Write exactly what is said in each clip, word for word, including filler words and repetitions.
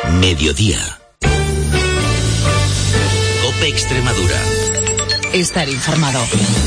Mediodía. COPE Extremadura. Estar informado.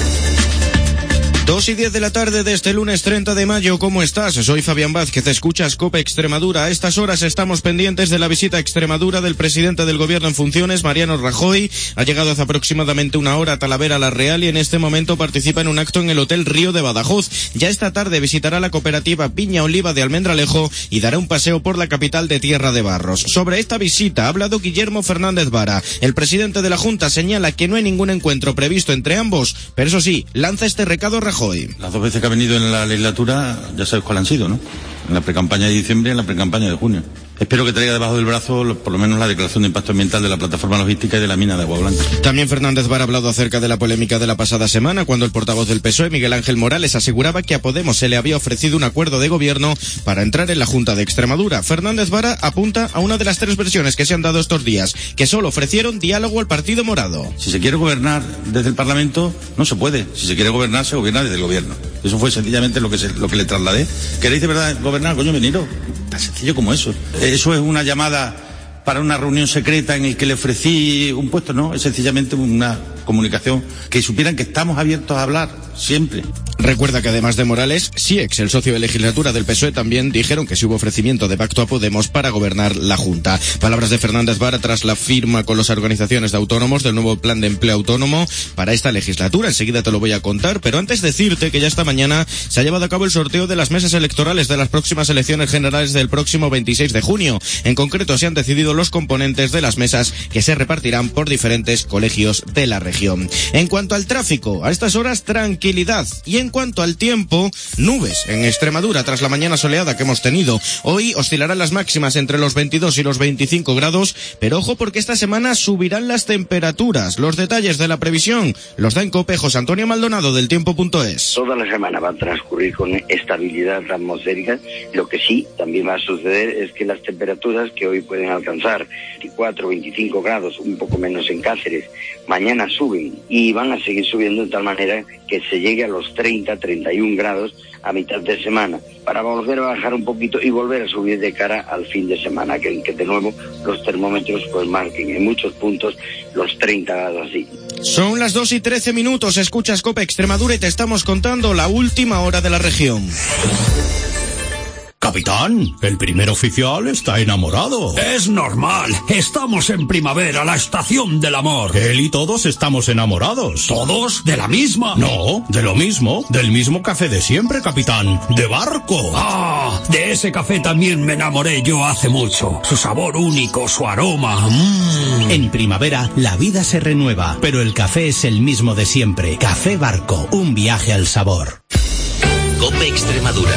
Dos y diez de la tarde de este lunes treinta de mayo, ¿cómo estás? Soy Fabián Vázquez, escuchas COPE Extremadura. A estas horas estamos pendientes de la visita a Extremadura del presidente del gobierno en funciones, Mariano Rajoy. Ha llegado hace aproximadamente una hora a Talavera la Real y en este momento participa en un acto en el Hotel Río de Badajoz. Ya esta tarde visitará la cooperativa Piña Oliva de Almendralejo y dará un paseo por la capital de Tierra de Barros. Sobre esta visita ha hablado Guillermo Fernández Vara. El presidente de la Junta señala que no hay ningún encuentro previsto entre ambos, pero eso sí, lanza este recado Rajoy. Las dos veces que ha venido en la legislatura, ya sabes cuáles han sido, ¿no? En la precampaña de diciembre y en la precampaña de junio. Espero que traiga debajo del brazo por lo menos la declaración de impacto ambiental de la plataforma logística y de la mina de Agua Blanca. También Fernández Vara ha hablado acerca de la polémica de la pasada semana, cuando el portavoz del P S O E, Miguel Ángel Morales, aseguraba que a Podemos se le había ofrecido un acuerdo de gobierno para entrar en la Junta de Extremadura. Fernández Vara apunta a una de las tres versiones que se han dado estos días, que solo ofrecieron diálogo al Partido Morado. Si se quiere gobernar desde el Parlamento, no se puede. Si se quiere gobernar, se gobierna desde el gobierno. Eso fue sencillamente lo que, se, lo que le trasladé. ¿Queréis de verdad gobernar? Coño, veniros. Tan sencillo como eso. Eso es una llamada para una reunión secreta en el que le ofrecí un puesto, no, es sencillamente una comunicación, que supieran que estamos abiertos a hablar, siempre. Recuerda que además de Morales, Siex, el socio de legislatura del P S O E, también dijeron que sí hubo ofrecimiento de pacto a Podemos para gobernar la Junta. Palabras de Fernández Vara tras la firma con las organizaciones de autónomos del nuevo plan de empleo autónomo para esta legislatura. Enseguida te lo voy a contar, pero antes decirte que ya esta mañana se ha llevado a cabo el sorteo de las mesas electorales de las próximas elecciones generales del próximo veintiséis de junio. En concreto, se han decidido los componentes de las mesas que se repartirán por diferentes colegios de la región. En cuanto al tráfico, a estas horas tranquilidad, y en cuanto al tiempo, nubes en Extremadura tras la mañana soleada que hemos tenido. Hoy oscilarán las máximas entre los veintidós y los veinticinco grados, pero ojo porque esta semana subirán las temperaturas. Los detalles de la previsión los da en COPE José Antonio Maldonado del tiempo punto es. Toda la semana va a transcurrir con estabilidad atmosférica. Lo que sí también va a suceder es que las temperaturas que hoy pueden alcanzar veinticuatro, veinticinco grados, un poco menos en Cáceres, mañana suben y van a seguir subiendo de tal manera que se llegue a los treinta, treinta y un grados a mitad de semana, para volver a bajar un poquito y volver a subir de cara al fin de semana, que, que de nuevo los termómetros pues marquen en muchos puntos los treinta grados así. Son las dos y trece minutos, escuchas COPE Extremadura y te estamos contando la última hora de la región. Capitán, el primer oficial está enamorado. Es normal, estamos en primavera, la estación del amor. Él y todos estamos enamorados. ¿Todos? ¿De la misma? No, de lo mismo, del mismo café de siempre, capitán, de Barco. Ah, de ese café también me enamoré yo hace mucho. Su sabor único, su aroma. Mmm. En primavera, la vida se renueva, pero el café es el mismo de siempre. Café Barco, un viaje al sabor. COPE Extremadura.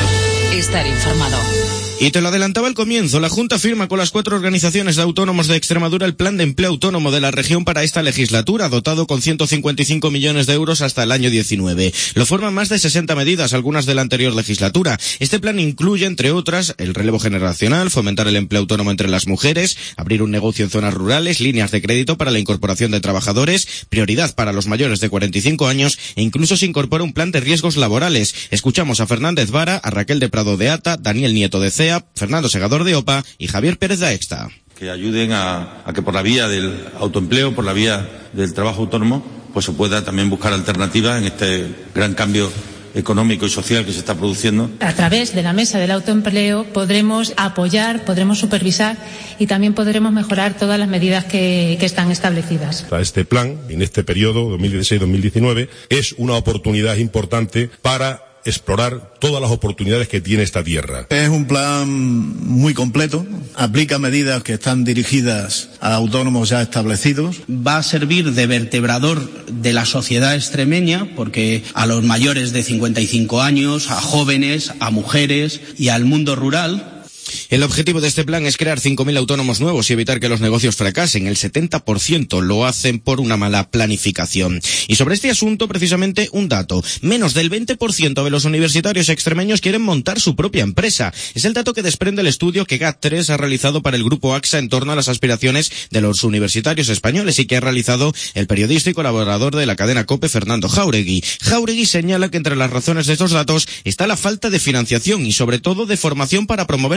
Estar informado. Y te lo adelantaba al comienzo, la Junta firma con las cuatro organizaciones de autónomos de Extremadura el plan de empleo autónomo de la región para esta legislatura, dotado con ciento cincuenta y cinco millones de euros hasta el año diecinueve. Lo forman más de sesenta medidas, algunas de la anterior legislatura. Este plan incluye, entre otras, el relevo generacional, fomentar el empleo autónomo entre las mujeres, abrir un negocio en zonas rurales, líneas de crédito para la incorporación de trabajadores, prioridad para los mayores de cuarenta y cinco años e incluso se incorpora un plan de riesgos laborales. Escuchamos a Fernández Vara, a Raquel de Prado de Ata, Daniel Nieto de C E A, Fernando Segador de O P A y Javier Pérez de Exta. Que ayuden a, a que por la vía del autoempleo, por la vía del trabajo autónomo, pues se pueda también buscar alternativas en este gran cambio económico y social que se está produciendo. A través de la mesa del autoempleo podremos apoyar, podremos supervisar y también podremos mejorar todas las medidas que, que están establecidas. Este plan, en este periodo dos mil dieciséis dos mil diecinueve, es una oportunidad importante para explorar todas las oportunidades que tiene esta tierra. Es un plan muy completo, aplica medidas que están dirigidas a autónomos ya establecidos. Va a servir de vertebrador de la sociedad extremeña, porque a los mayores de cincuenta y cinco años, a jóvenes, a mujeres y al mundo rural. El objetivo de este plan es crear cinco mil autónomos nuevos y evitar que los negocios fracasen. El setenta por ciento lo hacen por una mala planificación. Y sobre este asunto, precisamente, un dato. Menos del veinte por ciento de los universitarios extremeños quieren montar su propia empresa. Es el dato que desprende el estudio que G A T tres ha realizado para el Grupo AXA en torno a las aspiraciones de los universitarios españoles y que ha realizado el periodista y colaborador de la cadena COPE, Fernando Jáuregui. Jáuregui señala que entre las razones de estos datos está la falta de financiación y, sobre todo, de formación para promover empresas.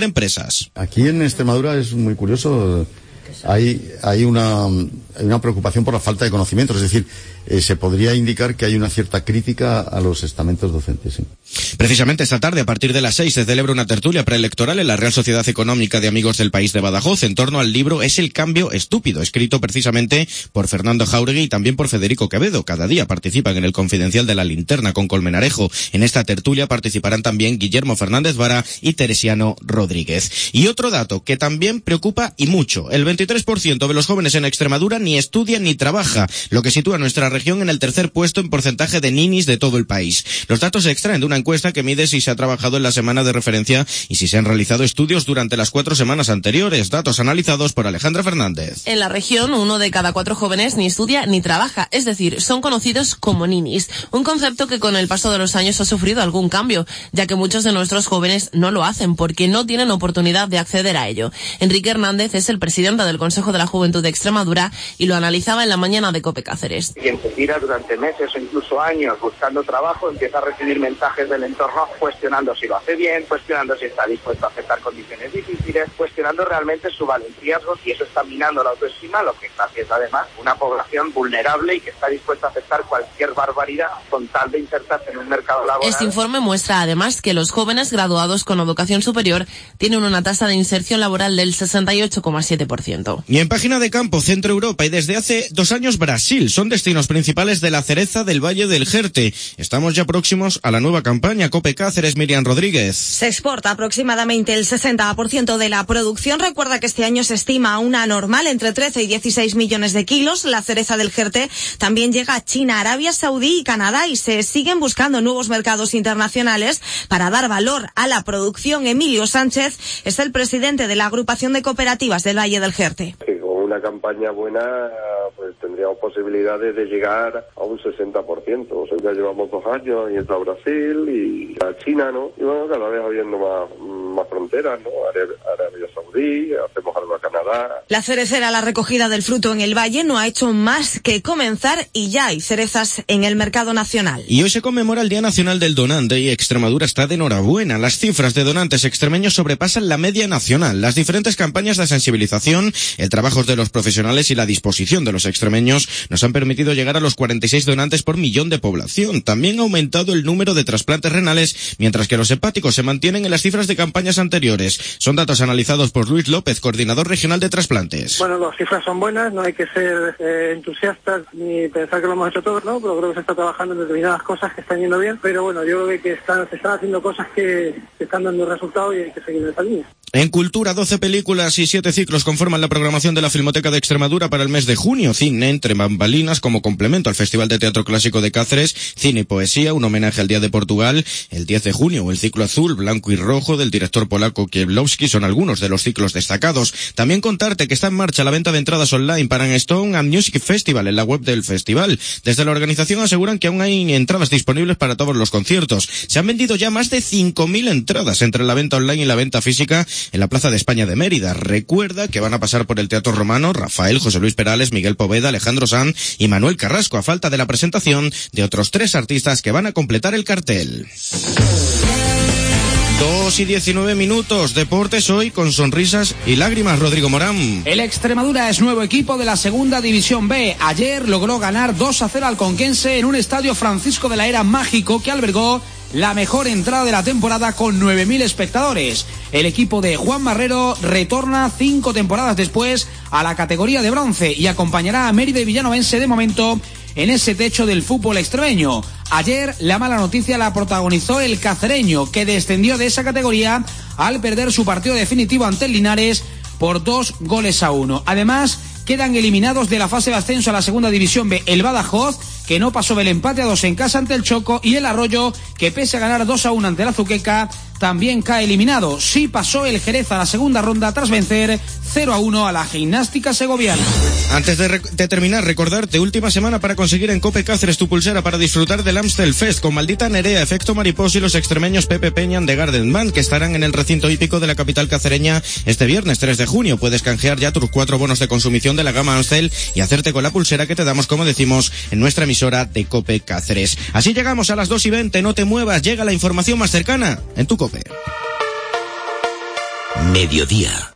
cosas. Aquí en Extremadura es muy curioso, hay, hay, una, hay una preocupación por la falta de conocimientos, es decir, eh, se podría indicar que hay una cierta crítica a los estamentos docentes. ¿Sí? Precisamente esta tarde, a partir de las seis, se celebra una tertulia preelectoral en la Real Sociedad Económica de Amigos del País de Badajoz en torno al libro Es el cambio estúpido, escrito precisamente por Fernando Jáuregui y también por Federico Quevedo. Cada día participan en el Confidencial de la Linterna con Colmenarejo. En esta tertulia participarán también Guillermo Fernández Vara y Teresiano Rodríguez. Y otro dato que también preocupa y mucho, el veintitrés por ciento de los jóvenes en Extremadura ni estudia ni trabaja, lo que sitúa a nuestra región en el tercer puesto en porcentaje de ninis de todo el país. Los datos se extraen de una encuesta que mide si se ha trabajado en la semana de referencia y si se han realizado estudios durante las cuatro semanas anteriores, datos analizados por Alejandra Fernández. En la región, uno de cada cuatro jóvenes ni estudia ni trabaja, es decir, son conocidos como ninis, un concepto que con el paso de los años ha sufrido algún cambio, ya que muchos de nuestros jóvenes no lo hacen porque no tienen oportunidad de acceder a ello. Enrique Hernández es el presidente del Consejo de la Juventud de Extremadura y lo analizaba en la mañana de COPE Cáceres. Quien se tira durante meses o incluso años buscando trabajo empieza a recibir mensajes del entorno cuestionando si lo hace bien, cuestionando si está dispuesto a aceptar condiciones difíciles, cuestionando realmente su valentía, y eso está minando la autoestima, lo que está haciendo además una población vulnerable y que está dispuesta a aceptar cualquier barbaridad con tal de insertarse en un mercado laboral. Este informe muestra además que los jóvenes graduados con educación superior tienen una tasa de inserción laboral del sesenta y ocho coma siete por ciento. Y en página de campo, Centro Europa y desde hace dos años Brasil son destinos principales de la cereza del Valle del Jerte. Estamos ya próximos a la nueva campaña. COPE Cáceres, Miriam Rodríguez. Se exporta aproximadamente el sesenta por ciento de la producción. Recuerda que este año se estima una normal entre trece y dieciséis millones de kilos. La cereza del Jerte también llega a China, Arabia Saudí y Canadá y se siguen buscando nuevos mercados internacionales para dar valor a la producción. Emilio Sánchez es el presidente de la agrupación de cooperativas del Valle del Jerte. Sí, con una campaña buena pues tendríamos posibilidades de llegar a un sesenta por ciento. O sea, ya llevamos dos años y está Brasil y a China, ¿no? Y bueno, cada vez habiendo más, más fronteras, ¿no? Arabia Saudí, hacemos algo a Canadá. La cerecera, la recogida del fruto en el Valle, no ha hecho más que comenzar y ya hay cerezas en el mercado nacional. Y hoy se conmemora el Día Nacional del Donante y Extremadura está de enhorabuena. Las cifras de donantes extremeños sobrepasan la media nacional. Las diferentes campañas de sensibilización, el trabajo de los profesionales y la disposición de los extremeños nos han permitido llegar a los cuarenta y seis donantes por millón de población. También ha aumentado el número de trasplantes renales, mientras que los hepáticos se mantienen en las cifras de campañas anteriores. Son datos analizados por Luis López, coordinador regional de trasplantes. Bueno, las cifras son buenas, no hay que ser eh, entusiastas ni pensar que lo hemos hecho todo, ¿no? Pero creo que se está trabajando en determinadas cosas que están yendo bien, pero bueno, yo creo que están, se están haciendo cosas que, que están dando resultados y hay que seguir en esa línea. En Cultura, doce películas y siete ciclos conforman la programación de la Filmoteca de Extremadura para el mes de junio. Cine entre bambalinas como complemento al Festival de Teatro Clásico de Cáceres, cine y poesía, un homenaje al Día de Portugal, el diez de junio, el ciclo azul, blanco y rojo del director polaco Kiełbowski son algunos de los ciclos destacados. También contarte que está en marcha la venta de entradas online para Stone and Music Festival en la web del festival. Desde la organización aseguran que aún hay entradas disponibles para todos los conciertos. Se han vendido ya más de cinco mil entradas entre la venta online y la venta física en la Plaza de España de Mérida. Recuerda que van a pasar por el Teatro Romano Rafael, José Luis Perales, Miguel Poveda, Alejandro Sanz y Manuel Carrasco, a falta de la presentación de otros tres artistas que van a completar el cartel. Dos y diecinueve minutos, deportes hoy con sonrisas y lágrimas, Rodrigo Morán. El Extremadura es nuevo equipo de la Segunda División B. Ayer logró ganar dos a cero al Conquense en un estadio Francisco de la Era mágico que albergó la mejor entrada de la temporada con nueve mil espectadores. El equipo de Juan Marrero retorna cinco temporadas después a la categoría de bronce y acompañará a Mérida y Villanovense de momento en ese techo del fútbol extremeño. Ayer la mala noticia la protagonizó el cacereño, que descendió de esa categoría al perder su partido definitivo ante el Linares por dos goles a uno. Además, quedan eliminados de la fase de ascenso a la Segunda División B el Badajoz, que no pasó del empate a dos en casa ante el Choco, y el Arroyo, que pese a ganar dos a uno ante la Azuqueca, también cae eliminado. Sí pasó el Jerez a la segunda ronda tras vencer cero a uno a la Gimnástica Segoviana. Antes de, de terminar, recordarte, última semana para conseguir en COPE Cáceres tu pulsera para disfrutar del Amstel Fest con Maldita Nerea, Efecto Mariposa y los extremeños Pepe Peña de Garden Band, que estarán en el recinto hípico de la capital cacereña este viernes tres de junio. Puedes canjear ya tus cuatro bonos de consumición de la gama Amstel y hacerte con la pulsera que te damos, como decimos, en nuestra emisora de COPE Cáceres. Así llegamos a las dos y veinte, no te muevas, llega la información más cercana en tu COPE. Mediodía.